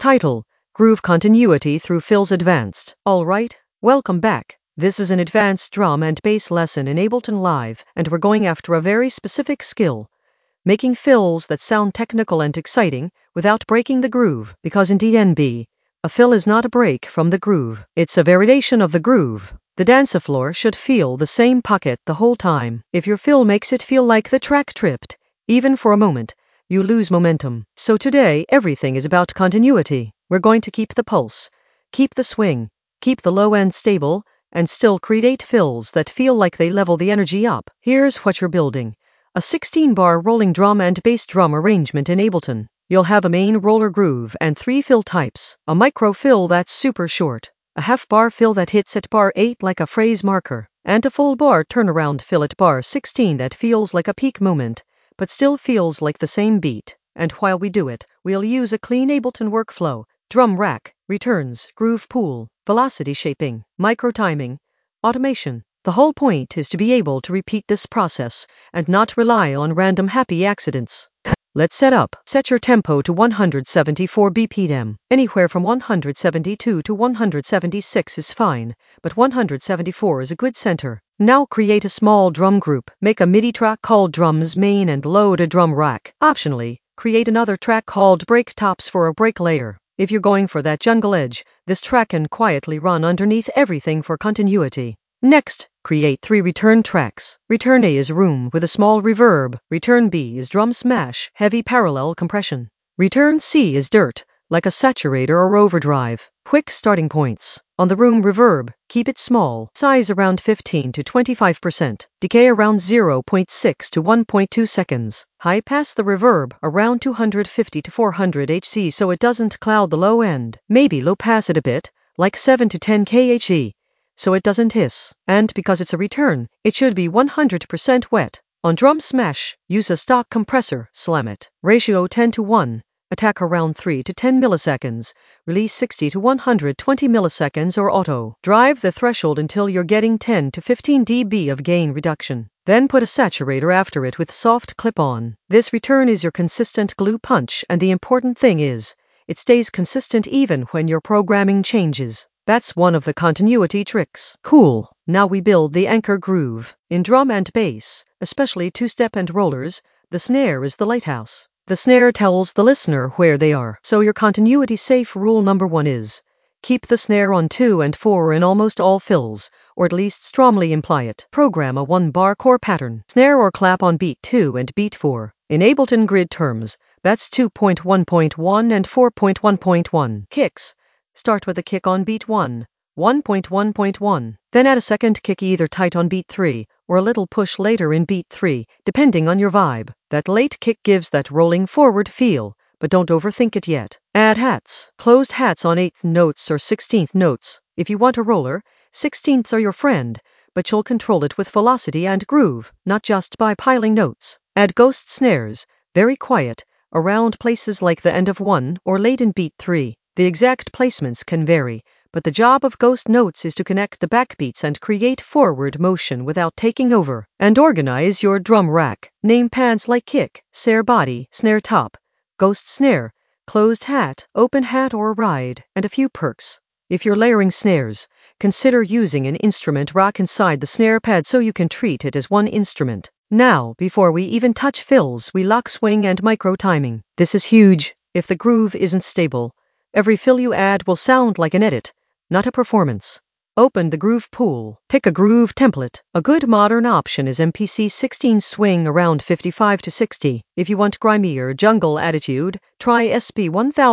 Title: Groove Continuity Through Fills Advanced. Alright, welcome back. This is an advanced drum and bass lesson in Ableton Live, and we're going after a very specific skill: making fills that sound technical and exciting without breaking the groove, because in DNB, a fill is not a break from the groove, it's a variation of the groove. The dance floor should feel the same pocket the whole time. If your fill makes it feel like the track tripped, even for a moment, you lose momentum. So today, everything is about continuity. We're going to keep the pulse, keep the swing, keep the low end stable, and still create fills that feel like they level the energy up. Here's what you're building: a 16-bar rolling drum and bass drum arrangement in Ableton. You'll have a main roller groove and 3 fill types: a micro fill that's super short, a half-bar fill that hits at bar 8 like a phrase marker, and a full-bar turnaround fill at bar 16 that feels like a peak moment, but still feels like the same beat. And while we do it, we'll use a clean Ableton workflow: drum rack, returns, groove pool, velocity shaping, micro timing, automation. The whole point is to be able to repeat this process and not rely on random happy accidents. Let's set up. Set your tempo to 174 BPM. Anywhere from 172 to 176 is fine, but 174 is a good center. Now create a small drum group. Make a MIDI track called drums main and load a drum rack. Optionally, create another track called break tops for a break layer. If you're going for that jungle edge, this track can quietly run underneath everything for continuity. Next, create 3 return tracks. Return A is room with a small reverb. Return B is drum smash, heavy parallel compression. Return C is dirt, like a saturator or overdrive. Quick starting points. On the room reverb, keep it small, size around 15 to 25%, decay around 0.6 to 1.2 seconds. High pass the reverb around 250 to 400 Hz so it doesn't cloud the low end. Maybe low pass it a bit, like 7 to 10 kHz, so it doesn't hiss. And because it's a return, it should be 100% wet. On drum smash, use a stock compressor, slam it. Ratio 10 to 1. Attack around 3 to 10 milliseconds, release 60 to 120 milliseconds or auto. Drive the threshold until you're getting 10 to 15 dB of gain reduction. Then put a saturator after it with soft clip-on. This return is your consistent glue punch, and the important thing is, it stays consistent even when your programming changes. That's one of the continuity tricks. Cool. Now we build the anchor groove. In drum and bass, especially two-step and rollers, the snare is the lighthouse. The snare tells the listener where they are. So your continuity safe rule number 1 is: keep the snare on 2 and 4 in almost all fills, or at least strongly imply it. Program a 1-bar core pattern. Snare or clap on beat 2 and beat 4. In Ableton grid terms, that's 2.1.1 and 4.1.1. Kicks. Start with a kick on beat 1, 1.1.1. Then add a second kick either tight on beat 3, or a little push later in beat 3, depending on your vibe. That late kick gives that rolling forward feel, but don't overthink it yet. Add hats. Closed hats on 8th notes or 16th notes. If you want a roller, 16ths are your friend, but you'll control it with velocity and groove, not just by piling notes. Add ghost snares, very quiet, around places like the end of 1 or late in beat 3. The exact placements can vary, but the job of ghost notes is to connect the backbeats and create forward motion without taking over. And organize your drum rack. Name pads like kick, snare body, snare top, ghost snare, closed hat, open hat or ride, and a few perks. If you're layering snares, consider using an instrument rack inside the snare pad so you can treat it as one instrument. Now, before we even touch fills, we lock swing and micro timing. This is huge. If the groove isn't stable, every fill you add will sound like an edit, not a performance. Open the groove pool. Pick a groove template. A good modern option is MPC 16 swing around 55 to 60. If you want grimier jungle attitude, try SB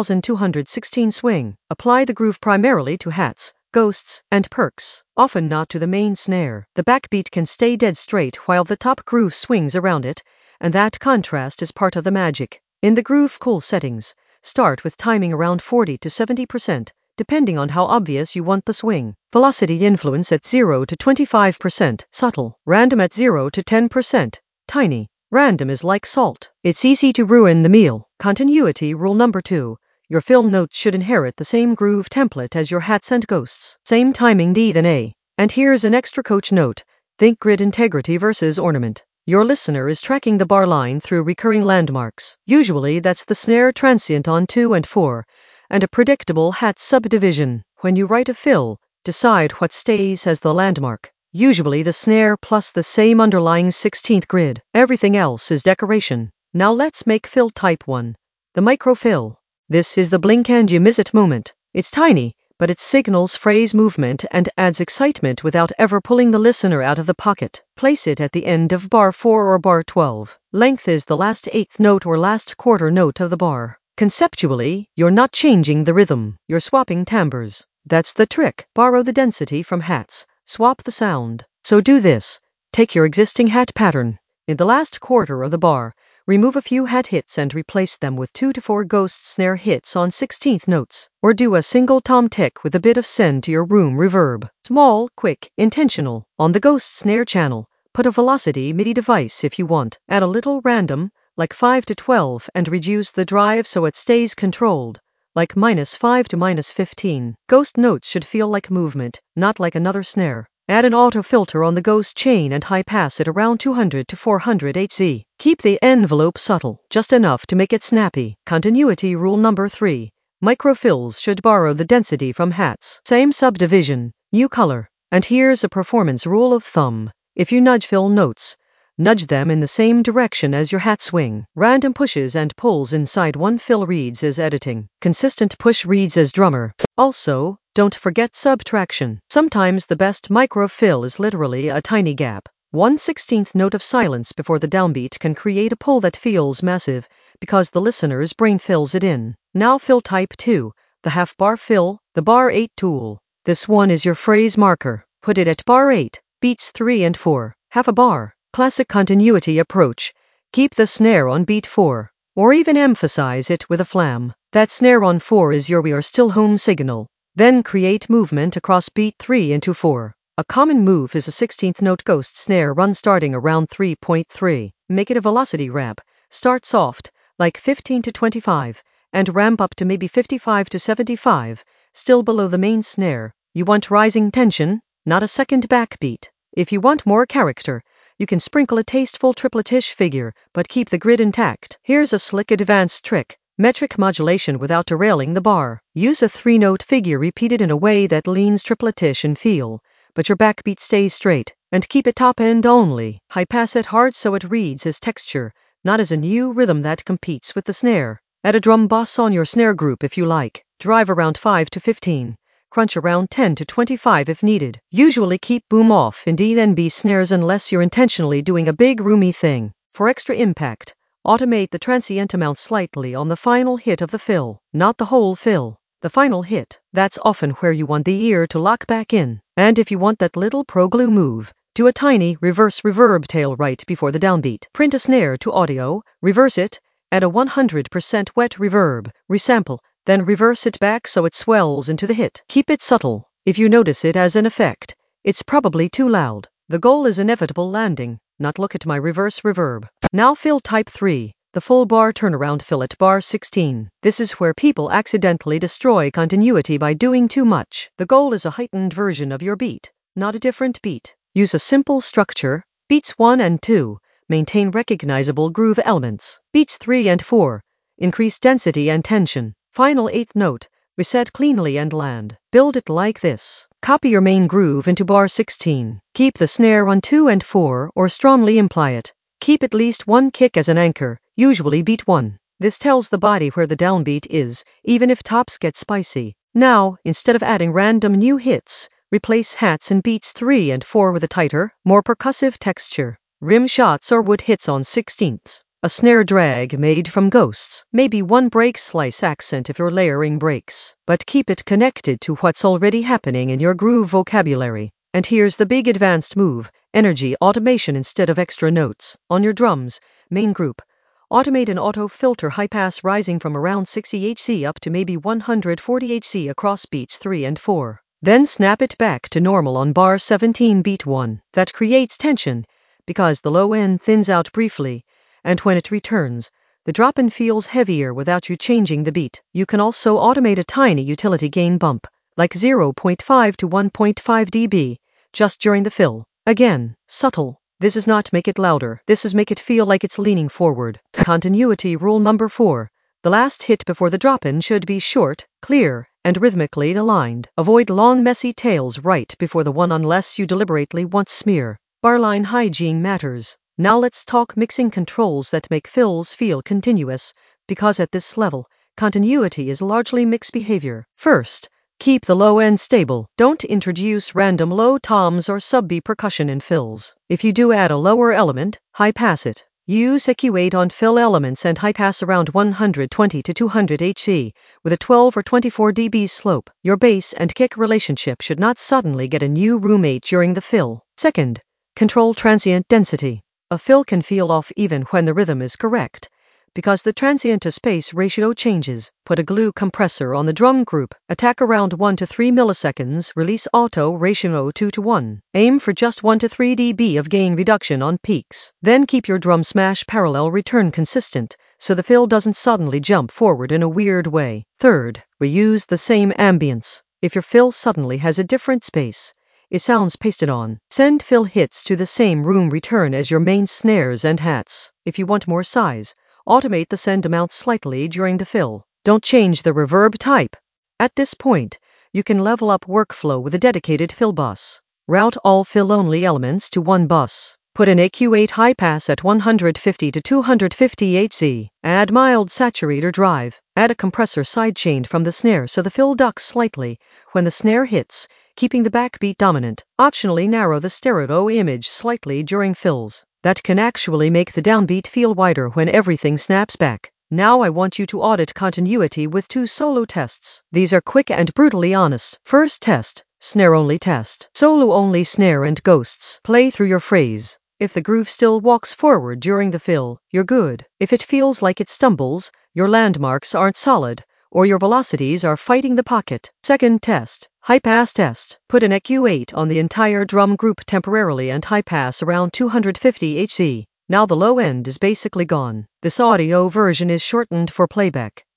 1216 swing. Apply the groove primarily to hats, ghosts, and perks, often not to the main snare. The backbeat can stay dead straight while the top groove swings around it, and that contrast is part of the magic. In the groove cool settings, start with timing around 40 to 70%, depending on how obvious you want the swing. Velocity influence at 0 to 25%, subtle. Random at 0 to 10%, tiny. Random is like salt. It's easy to ruin the meal. Continuity rule number 2. Your fill notes should inherit the same groove template as your hats and ghosts. Same timing D than A. And here's an extra coach note. Think grid integrity versus ornament. Your listener is tracking the bar line through recurring landmarks. Usually that's the snare transient on 2 and 4, and a predictable hat subdivision. When you write a fill, decide what stays as the landmark. Usually the snare plus the same underlying 16th grid. Everything else is decoration. Now let's make fill type 1. The microfill. This is the blink and you miss it moment. It's tiny, but it signals phrase movement and adds excitement without ever pulling the listener out of the pocket. Place it at the end of bar 4 or bar 12. Length is the last eighth note or last quarter note of the bar. Conceptually, you're not changing the rhythm. You're swapping timbres. That's the trick. Borrow the density from hats. Swap the sound. So do this. Take your existing hat pattern. In the last quarter of the bar, remove a few hat hits and replace them with 2 to 4 ghost snare hits on 16th notes. Or do a single tom tick with a bit of send to your room reverb. Small, quick, intentional. On the ghost snare channel, put a velocity MIDI device if you want. Add a little random, like 5 to 12, and reduce the drive so it stays controlled, like -5 to -15. Ghost notes should feel like movement, not like another snare. Add an auto filter on the ghost chain and high pass it around 200 to 400 Hz. Keep the envelope subtle, just enough to make it snappy. Continuity rule number 3. Microfills should borrow the density from hats. Same subdivision, new color. And here's a performance rule of thumb. If you nudge fill notes, nudge them in the same direction as your hat swing. Random pushes and pulls inside one fill reads as editing. Consistent push reads as drummer. Also, don't forget subtraction. Sometimes the best microfill is literally a tiny gap. 1/16th note of silence before the downbeat can create a pull that feels massive because the listener's brain fills it in. Now fill type 2, the half bar fill, the bar 8 tool. This one is your phrase marker. Put it at bar 8, beats 3 and 4, half a bar. Classic continuity approach. Keep the snare on beat 4, or even emphasize it with a flam. That snare on 4 is your "we are still home" signal. Then create movement across beat 3 into 4. A common move is a 16th note ghost snare run starting around 3.3. Make it a velocity ramp. Start soft, like 15 to 25, and ramp up to maybe 55 to 75, still below the main snare. You want rising tension, not a second backbeat. If you want more character, you can sprinkle a tasteful tripletish figure, but keep the grid intact. Here's a slick advanced trick. Metric modulation without derailing the bar. Use a 3-note figure repeated in a way that leans tripletish in feel, but your backbeat stays straight. And keep it top end only. High pass it hard so it reads as texture, not as a new rhythm that competes with the snare. Add a drum boss on your snare group if you like. Drive around 5 to 15. Crunch around 10 to 25 if needed. Usually keep boom off in D&B snares unless you're intentionally doing a big roomy thing. For extra impact, automate the transient amount slightly on the final hit of the fill, not the whole fill. The final hit, that's often where you want the ear to lock back in. And if you want that little pro glue move, do a tiny reverse reverb tail right before the downbeat. Print a snare to audio, reverse it, add a 100% wet reverb, resample, then reverse it back so it swells into the hit. Keep it subtle. If you notice it as an effect, it's probably too loud. The goal is inevitable landing, not look at my reverse reverb. Now fill type 3, the full bar turnaround fill at bar 16. This is where people accidentally destroy continuity by doing too much. The goal is a heightened version of your beat, not a different beat. Use a simple structure, beats 1 and 2, maintain recognizable groove elements. Beats 3 and 4, increase density and tension. Final 8th note, reset cleanly and land. Build it like this. Copy your main groove into bar 16. Keep the snare on 2 and 4 or strongly imply it. Keep at least one kick as an anchor, usually beat 1. This tells the body where the downbeat is, even if tops get spicy. Now, instead of adding random new hits, replace hats in beats 3 and 4 with a tighter, more percussive texture. Rim shots or wood hits on 16ths. A snare drag made from ghosts. Maybe one break slice accent if you're layering breaks. But keep it connected to what's already happening in your groove vocabulary. And here's the big advanced move, energy automation instead of extra notes. On your drums, main group, automate an auto filter high pass rising from around 60 Hz up to maybe 140 Hz across beats 3 and 4. Then snap it back to normal on bar 17 beat 1. That creates tension, because the low end thins out briefly, and when it returns, the drop-in feels heavier without you changing the beat. You can also automate a tiny utility gain bump, like 0.5 to 1.5 dB, just during the fill. Again, subtle. This is not make it louder. This is make it feel like it's leaning forward. Continuity rule number 4. The The last hit before the drop-in should be short, clear, and rhythmically aligned. Avoid long messy tails right before the one unless you deliberately want smear. Barline hygiene matters. Now let's talk mixing controls that make fills feel continuous, because at this level, continuity is largely mix behavior. First, keep the low end stable. Don't introduce random low toms or sub-B percussion in fills. If you do add a lower element, high pass it. Use EQ8 on fill elements and high pass around 120 to 200 Hz with a 12 or 24 dB slope. Your bass and kick relationship should not suddenly get a new roommate during the fill. Second, control transient density. A fill can feel off even when the rhythm is correct, because the transient to space ratio changes. Put a glue compressor on the drum group, attack around 1 to 3 milliseconds, release auto ratio 2 to 1. Aim for just 1 to 3 dB of gain reduction on peaks. Then keep your drum smash parallel return consistent, so the fill doesn't suddenly jump forward in a weird way. Third, reuse the same ambience. If your fill suddenly has a different space, it sounds pasted on. Send fill hits to the same room return as your main snares and hats. If you want more size, automate the send amount slightly during the fill. Don't change the reverb type. At this point, you can level up workflow with a dedicated fill bus. Route all fill-only elements to one bus. Put an EQ8 high pass at 150 to 250 Hz. Add mild saturator drive. Add a compressor sidechained from the snare so the fill ducks slightly when the snare hits, keeping the backbeat dominant. Optionally narrow the stereo image slightly during fills. That can actually make the downbeat feel wider when everything snaps back. Now I want you to audit continuity with 2 solo tests. These are quick and brutally honest. First test, snare-only test. Solo-only snare and ghosts. Play through your phrase. If the groove still walks forward during the fill, you're good. If it feels like it stumbles, your landmarks aren't solid, or your velocities are fighting the pocket. Second test, high pass test. Put an EQ8 on the entire drum group temporarily and high pass around 250 Hz. Now the low end is basically gone. This audio version is shortened for playback.